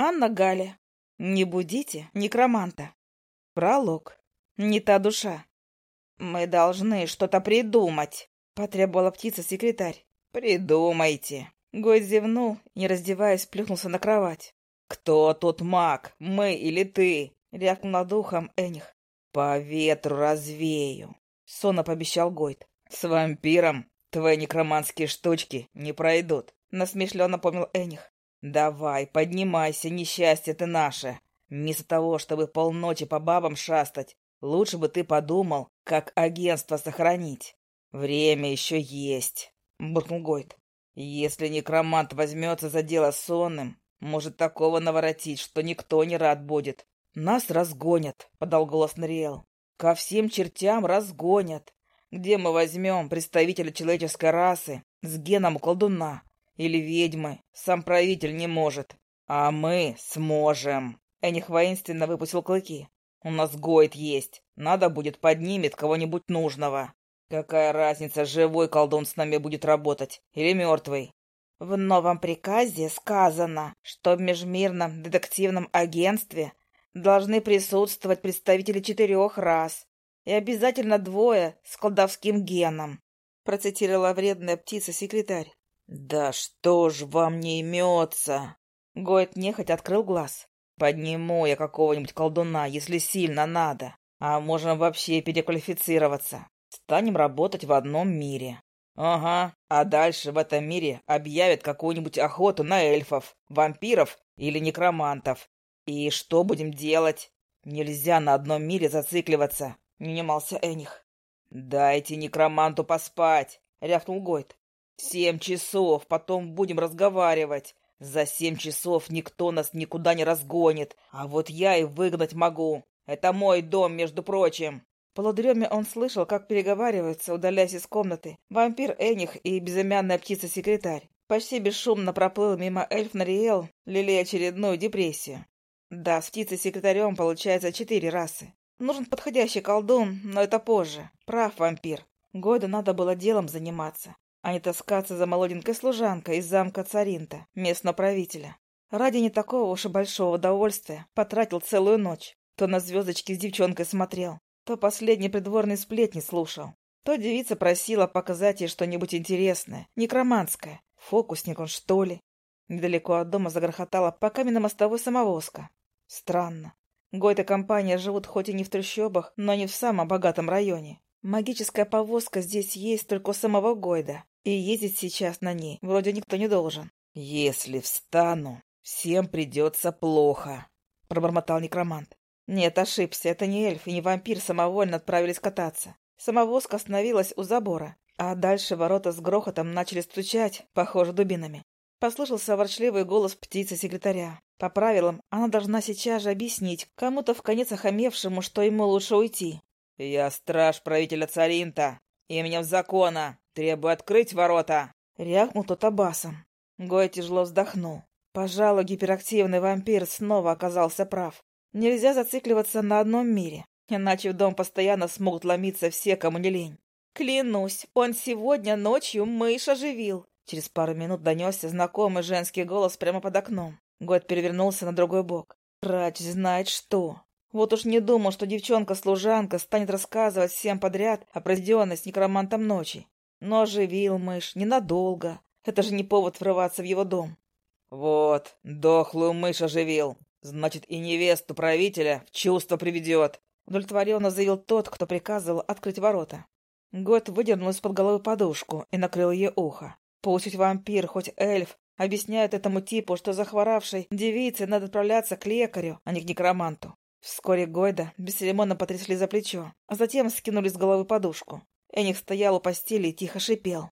Анна Галя. Не будите некроманта. Пролог. Не та душа. «Мы должны что-то придумать», — потребовала птица-секретарь. «Придумайте». Гойд зевнул, не раздеваясь, плюхнулся на кровать. «Кто тут маг, мы или ты?» — рявкнул над ухом Эних. «По ветру развею», — сонно пообещал Гойд. «С вампиром твои некроманские штучки не пройдут», — насмешливо напомнил Эних. «Давай, поднимайся, несчастье ты наше. Вместо того, чтобы полночи по бабам шастать, лучше бы ты подумал, как агентство сохранить. Время еще есть», — буркнул Гойд. «Если некромант возьмется за дело сонным, может такого наворотить, что никто не рад будет». «Нас разгонят», — подал голос Нориэл. «Ко всем чертям разгонят. Где мы возьмем представителя человеческой расы с геном колдуна? Или ведьмы? Сам правитель не может. А мы сможем». Эних воинственно выпустил клыки. «У нас Гойд есть. Надо будет, поднимет кого-нибудь нужного. Какая разница, живой колдун с нами будет работать или мертвый?» «В новом приказе сказано, что в Межмирном детективном агентстве должны присутствовать представители 4 рас и обязательно 2 с колдовским геном», — процитировала вредная птица-секретарь. «Да что ж вам не имется?» Гойд нехотя открыл глаз. «Подниму я какого-нибудь колдуна, если сильно надо. А можем вообще переквалифицироваться. Станем работать в одном мире». «Ага, а дальше в этом мире объявят какую-нибудь охоту на эльфов, вампиров или некромантов. И что будем делать? Нельзя на одном мире зацикливаться», — не унимался Эних. «Дайте некроманту поспать», — рявкнул Гойд. «7 часов, потом будем разговаривать. За 7 часов никто нас никуда не разгонит, а вот я и выгнать могу. Это мой дом, между прочим». В полудреме он слышал, как переговариваются, удаляясь из комнаты, вампир Эних и безымянная птица-секретарь. Почти бесшумно проплыл мимо эльф Нориэл, лелея очередную депрессию. Да, с птицей-секретарем получается 4 расы. Нужен подходящий колдун, но это позже. Прав вампир. Гойду надо было делом заниматься, а не таскаться за молоденькой служанкой из замка Царинта, местного правителя. Ради не такого уж и большого удовольствия потратил целую ночь. То на звездочки с девчонкой смотрел, то последние придворные сплетни слушал, то девица просила показать ей что-нибудь интересное, некроманское. Фокусник он, что ли? Недалеко от дома загрохотала по каменно-мостовой самовозка. Странно. Гойд и компания живут хоть и не в трущобах, но не в самом богатом районе. Магическая повозка здесь есть только у самого Гойда, и ездить сейчас на ней вроде никто не должен. «Если встану, всем придется плохо», — пробормотал некромант. Нет, ошибся, это не эльф и не вампир самовольно отправились кататься. Самовозка остановилась у забора, а дальше ворота с грохотом начали стучать, похоже, дубинами. Послышался ворчливый голос птицы-секретаря. По правилам, она должна сейчас же объяснить кому-то вконец охамевшему, что ему лучше уйти. «Я страж правителя Царинта. Именем закона. Требую открыть ворота!» Рявкнул тот басом. Гой тяжело вздохнул. Пожалуй, гиперактивный вампир снова оказался прав. Нельзя зацикливаться на одном мире, иначе в дом постоянно смогут ломиться все, кому не лень. «Клянусь, он сегодня ночью мышь оживил!» Через пару минут донесся знакомый женский голос прямо под окном. Гойд перевернулся на другой бок. Врач знает что. Вот уж не думал, что девчонка-служанка станет рассказывать всем подряд о произведенной с некромантом ночи. Но оживил мышь ненадолго. Это же не повод врываться в его дом. «Вот, дохлую мышь оживил. Значит, и невесту правителя в чувство приведет», — удовлетворенно заявил тот, кто приказывал открыть ворота. Гойд выдернул из-под головы подушку и накрыл ей ухо. Пусть хоть вампир, хоть эльф объясняют этому типу, что захворавшей девице надо отправляться к лекарю, а не к некроманту. Вскоре Гойда бесцеремонно потрясли за плечо, а затем скинули с головы подушку. Эних стоял у постели и тихо шипел.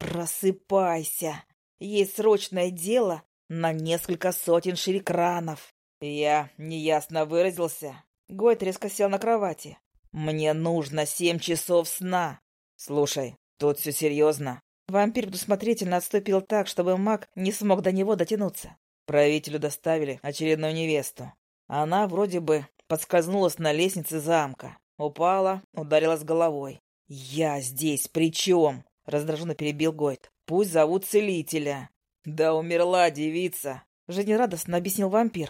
«Просыпайся! Есть срочное дело на несколько сотен ширикранов!» Я неясно выразился. Гойд резко сел на кровати. «Мне нужно 7 часов сна!» «Слушай, тут все серьезно». Вампир предусмотрительно отступил так, чтобы маг не смог до него дотянуться. Правителю доставили очередную невесту. Она вроде бы подскользнулась на лестнице замка. Упала, ударилась головой. «Я здесь при чем?» — раздраженно перебил Гойд. «Пусть зовут целителя». «Да умерла девица», — жизнерадостно объяснил вампир.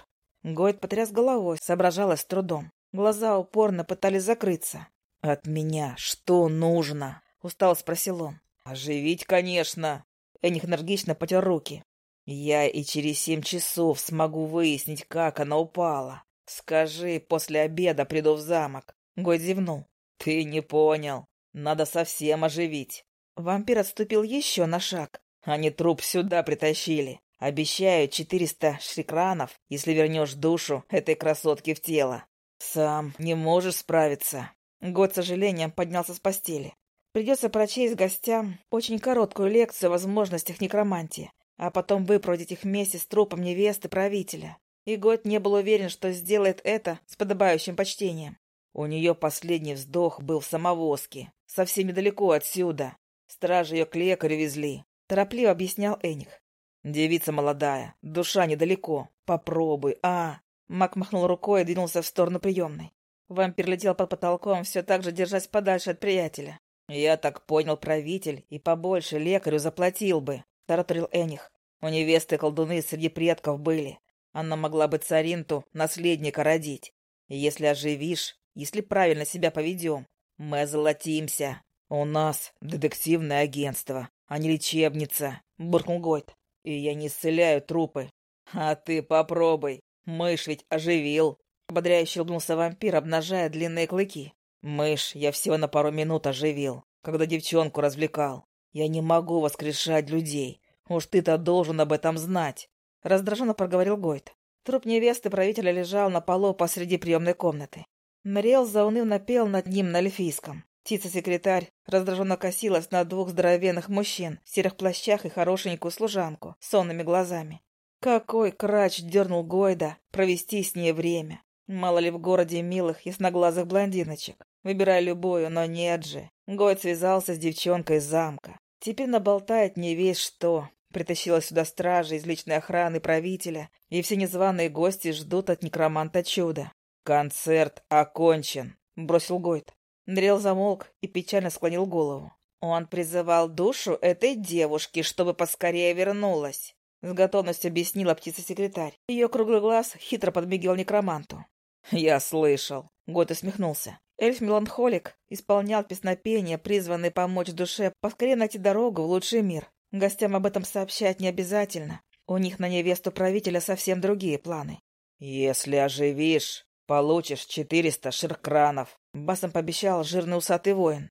Гойд потряс головой, соображалась с трудом. Глаза упорно пытались закрыться. «От меня что нужно?» — устало спросил он. «Оживить, конечно!» Эних энергично потер руки. «Я и через 7 часов смогу выяснить, как она упала. Скажи, после обеда приду в замок». Гойд зевнул. «Ты не понял. Надо совсем оживить». Вампир отступил еще на шаг. «Они труп сюда притащили. Обещаю 400 шрикранов, если вернешь душу этой красотки в тело. Сам не можешь справиться». Гойд с сожалением поднялся с постели. Придется прочесть гостям очень короткую лекцию о возможностях некромантии, а потом выпроводить их вместе с трупом невесты правителя. И Гойд не был уверен, что сделает это с подобающим почтением. У нее последний вздох был в самовозке, совсем недалеко отсюда. Стражи ее к лекарю везли, торопливо объяснял Эних. Девица молодая, душа недалеко. Попробуй, Маг махнул рукой и двинулся в сторону приемной. Вампир летел под потолком, все так же держась подальше от приятеля. «Я так понял, правитель и побольше лекарю заплатил бы», — тараторил Эних. «У невесты колдуны среди предков были. Она могла бы царинту наследника родить. Если оживишь, если правильно себя поведем, мы озолотимся. У нас детективное агентство, а не лечебница», — буркнул Гойд. «И я не исцеляю трупы. А ты попробуй, мышь ведь оживил». Ободряюще улыбнулся вампир, обнажая длинные клыки. «Мышь я всего на пару минут оживил, когда девчонку развлекал. Я не могу воскрешать людей. Уж ты-то должен об этом знать», — раздраженно проговорил Гойд. Труп невесты правителя лежал на полу посреди приемной комнаты. Нориэл заунывно пел над ним на эльфийском. Птица-секретарь раздраженно косилась на 2 здоровенных мужчин в серых плащах и хорошенькую служанку с сонными глазами. Какой крач дернул Гойда провести с ней время. Мало ли в городе милых ясноглазых блондиночек. Выбирай любую, но нет же. Гойд связался с девчонкой из замка. Теперь наболтает не весь что. Притащила сюда стражи из личной охраны правителя, и все незваные гости ждут от некроманта чуда. «Концерт окончен», — бросил Гойд. Нориэл замолк и печально склонил голову. Он призывал душу этой девушки, чтобы поскорее вернулась. С готовностью объяснила птица-секретарь. Ее круглый глаз хитро подмигивал некроманту. «Я слышал», — Гойд усмехнулся. Эльф-меланхолик исполнял песнопения, призванные помочь душе поскорее найти дорогу в лучший мир. Гостям об этом сообщать не обязательно. У них на невесту правителя совсем другие планы. «Если оживишь, получишь 400 ширкранов», — басом пообещал жирный усатый воин.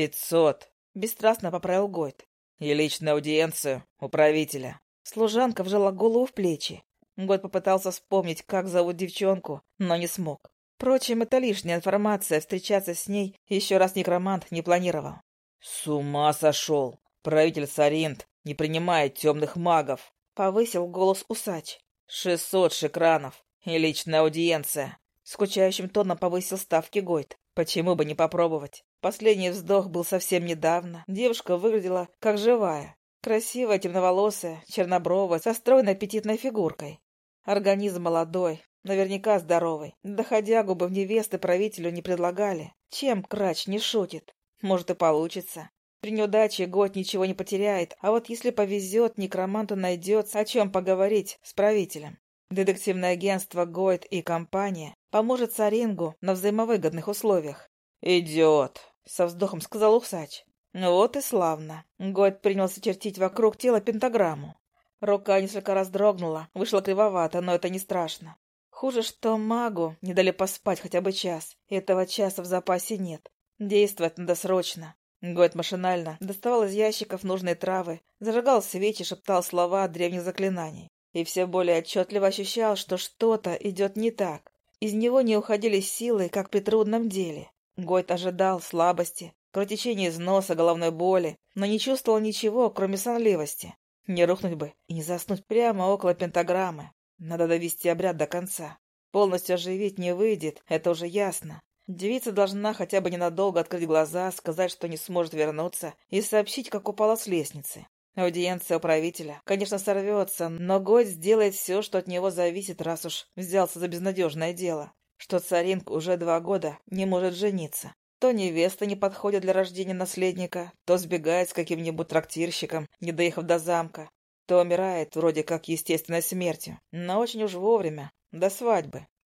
500, — бесстрастно поправил Гойд. «И личную аудиенцию у правителя». Служанка вжала голову в плечи. Гойд попытался вспомнить, как зовут девчонку, но не смог. Впрочем, это лишняя информация, встречаться с ней еще раз некромант не планировал. «С ума сошел! Правитель Саринт не принимает темных магов!» — повысил голос усач. 600 шикранов и личная аудиенция. Скучающим тоном повысил ставки Гойд. Почему бы не попробовать? Последний вздох был совсем недавно. Девушка выглядела как живая. Красивая, темноволосая, чернобровая, со стройной аппетитной фигуркой. Организм молодой, наверняка здоровый. Доходягу бы в невесты правителю не предлагали. Чем Крач не шутит? Может и получится. При неудаче Гойд ничего не потеряет, а вот если повезет, некроманту найдется, о чем поговорить с правителем. Детективное агентство Гойд и компания поможет Сарингу на взаимовыгодных условиях. «Идет», — со вздохом сказал усач. Вот и славно. Гойд принялся чертить вокруг тела пентаграмму. Рука несколько раз дрогнула, вышла кривовато, но это не страшно. Хуже, что магу не дали поспать хотя бы час, и этого часа в запасе нет. Действовать надо срочно. Гойд машинально доставал из ящиков нужные травы, зажигал свечи, шептал слова древних заклинаний. И все более отчетливо ощущал, что что-то идет не так. Из него не уходили силы, как при трудном деле. Гойд ожидал слабости, кровотечения из носа, головной боли, но не чувствовал ничего, кроме сонливости. Не рухнуть бы и не заснуть прямо около пентаграммы. Надо довести обряд до конца. Полностью оживить не выйдет, это уже ясно. Девица должна хотя бы ненадолго открыть глаза, сказать, что не сможет вернуться, и сообщить, как упала с лестницы. Аудиенция у правителя, конечно, сорвется, но Гойд сделает все, что от него зависит, раз уж взялся за безнадежное дело. Что Царинг уже 2 года не может жениться. То невеста не подходит для рождения наследника, то сбегает с каким-нибудь трактирщиком, не доехав до замка, то умирает вроде как естественной смертью, но очень уж вовремя, До свадьбы.